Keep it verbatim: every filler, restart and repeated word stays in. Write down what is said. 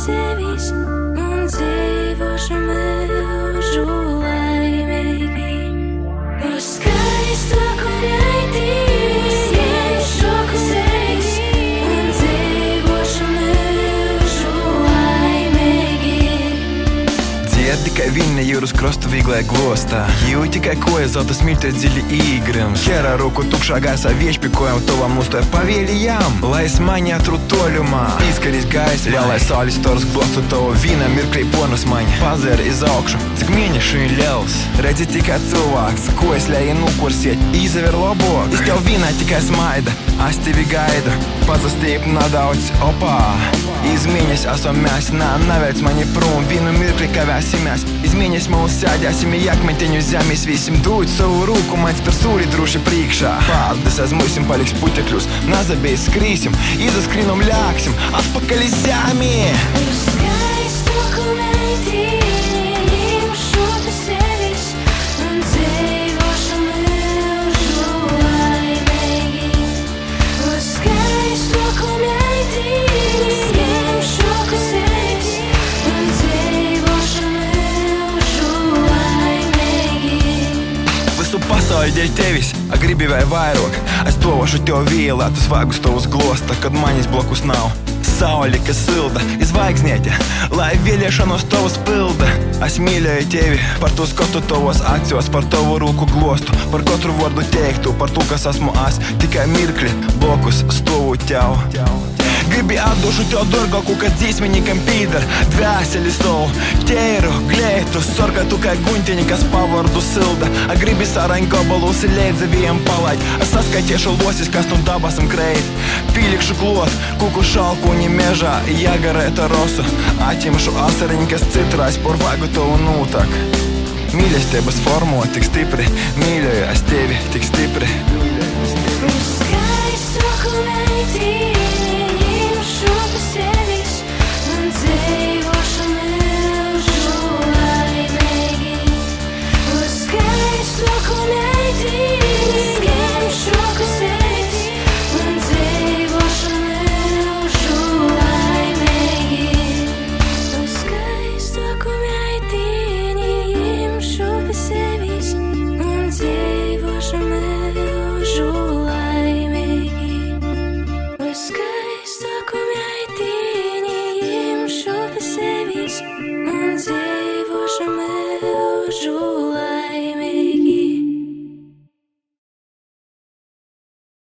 sevis un dzīvošu mūžu laimīgi. Uz skaisto kuņaitī ņemšu sevis un dzīvošu mūžu laimīgi. Dzirdi, kai viņa jūras krostu vīglai glostā. Jūti, kai koja zelta smilties dziļi īgrims. Hera ruku tukšā gaisā viešpikojam tovam mūstoja pavieļījām. Lai es mani atrūt toļumā, izskaļīs gaismai. Ļaulai saulis stors glostu tavu vīna mirklī ponus mani. Pazēri iz augšu, cik mēnešu ir liels. Redzi tikai cilvēks, ko es ļēju nukursiet. Izaver labok, es tev vīnā tikai smaida. Es tevi gaidu, pazastīp nadaudz, opā. Izmēņas esam mēs, nā, navēc mani prom. Vīnu mirkli kavēsimies, izmēņas mūs sēdēsim i akmeņteņu zemes visim. Dūt savu rūku, mans par sūri drūši priekšā. Paldies, aizmusim, paliks putekļus, nazabēs skrīsim, izaskrinum ļāksim, atpakaļ iz zemi. Uz skaisto kuņaitī ņemšu sevis un dzīvošu mūžu laimīgi. Uz skaisto kuņaitī ņemšu sevis un dzīvošu mūžu laimīgi. Visu pasauli dēļ tevis, a gribi vai vairāk. Es došu tev vīlētus vāgus tavus glosta, kad manis blokus nav. Sauli, kas silda, izvaigznieti, lai vēlēšanos tavus pilda. Es mīlēju tevi par to skatu tavos acos, par tavu rūku glostu, par katru vārdu teiktu, par to, kas esmu es. Tikai mirkli blokus stovu tev. Gribi atdošu tev dārgāku, kas dzīsmenikam pīdar. Dvēseli savu, tēru, glētu, sorgatu kai guņtiņi, kas pavardu silda. A gribi saraņ gabalus leidza viem palaid. A saskaitiešu losis, kas nu dabasam kreit. Pīlikšu klot, kuku šalkuņi mežā, jāgarēta rosu. Atimšu asariņi, kas citrais, por vaigu tavu nūtak. Mīļestības formo tik stipri, mīļoju es tevi tik stipri. Uz skaisto kuņaitī ņemšu sevis un dzīvošu mūžu laimīgi. Uz skaisto kuņaitī ņemšu sevis un dzīvošu mūžu laimīgi. Uz skaisto kuņaitī ņemšu sevis un dzīvošu mūžu laimīgi. Uz skaisto kuņaitī ņemšu sevis un dzīvošu